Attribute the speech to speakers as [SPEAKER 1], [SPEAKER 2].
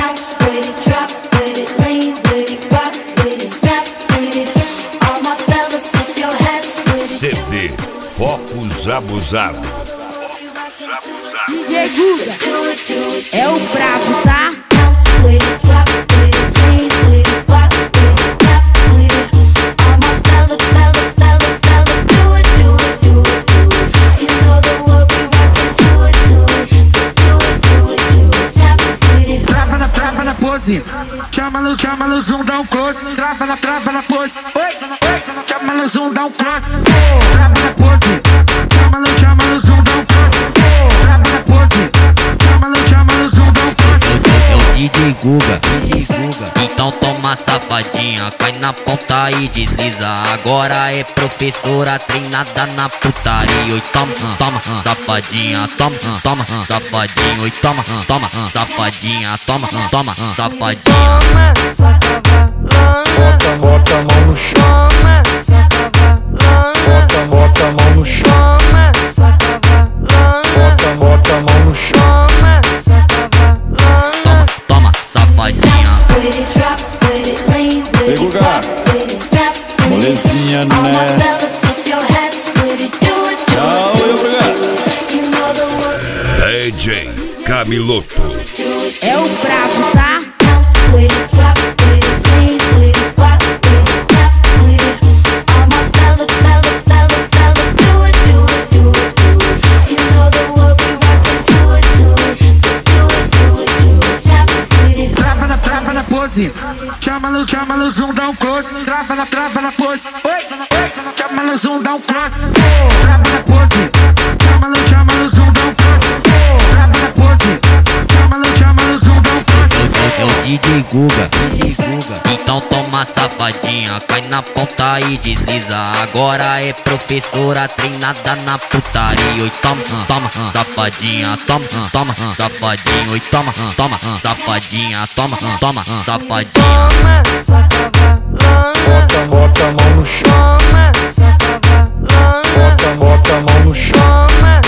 [SPEAKER 1] bounce with it, drop with it, lean with it, rock with it, snap with it. All my fellas, tip your hats with it.
[SPEAKER 2] CD Focos Abusado.
[SPEAKER 3] DJ Guga é o brabo, tá?
[SPEAKER 1] Bounce with it, drop with it, lean with it, rock with it, snap with it. All my fellas, fellas, fellas, fellas, do it, do it, do it, do it. You know that we'll be rockin' to it, to it. So do it, do it, do it, tap with it.
[SPEAKER 4] Trava na pose, chama no zoom, dá um close. Trava na pose, oi, chama no zoom, dá um close. Trava na pose, chama no zoom, dá um close. Trava na pose, chama no zoom, dá um close.
[SPEAKER 5] É o DJ Guga. Então toma safadinha, cai na ponta e desliza. Agora é professora treinada na putaria. Oi, toma, safadinha, toma, safadinho. Oi, toma, safadinha, toma, safadinha.
[SPEAKER 6] Toma, só cavalona.
[SPEAKER 7] Bota a mão no chão.
[SPEAKER 6] Toma, só cavalona.
[SPEAKER 7] Bota a mão no chão.
[SPEAKER 6] Toma, só cavalona.
[SPEAKER 7] Bota a mão no chão.
[SPEAKER 6] Toma, só cavalona.
[SPEAKER 5] Toma, safadinha.
[SPEAKER 1] With it, drop with it, lean with
[SPEAKER 7] Ei,
[SPEAKER 1] it,
[SPEAKER 7] Guga.
[SPEAKER 1] rock with it, snap with it.
[SPEAKER 7] Molezinha,
[SPEAKER 1] All my
[SPEAKER 7] né?
[SPEAKER 1] fellas, tip your hats with it, do it, do
[SPEAKER 7] Tchau,
[SPEAKER 1] it,
[SPEAKER 7] eu,
[SPEAKER 1] do
[SPEAKER 7] Guga.
[SPEAKER 1] it. You know the word,
[SPEAKER 2] DJ Camiloto.
[SPEAKER 1] do it,
[SPEAKER 3] É o brabo, tá?
[SPEAKER 1] bounce with it, drop with it, lean with it, rock with it, snap with it. All my fellas, fellas, fellas, fellas, do it, do it, do it, do it. You know that we'll be rockin' to it, to it. So do it, do it, do it, tap with it.
[SPEAKER 4] Trava na pose, chama no zoom, dá um close. Trava na pose, oi, chama no zoom, dá um close. Trava na pose, chama no zoom, dá um close. Trava na pose, chama no zoom, dá um close.
[SPEAKER 5] É o DJ Guga. Então toma safadinha, cai na ponta e desliza. Agora é professora treinada na putaria. Oi, toma, safadinha, toma, safadinho. Oi, toma, safadinha, toma, safadinha.
[SPEAKER 6] Toma, só cavalona.
[SPEAKER 7] Bota a mão no chão.
[SPEAKER 6] Toma, só cavalona.
[SPEAKER 7] Bota a mão no chão.
[SPEAKER 6] Toma,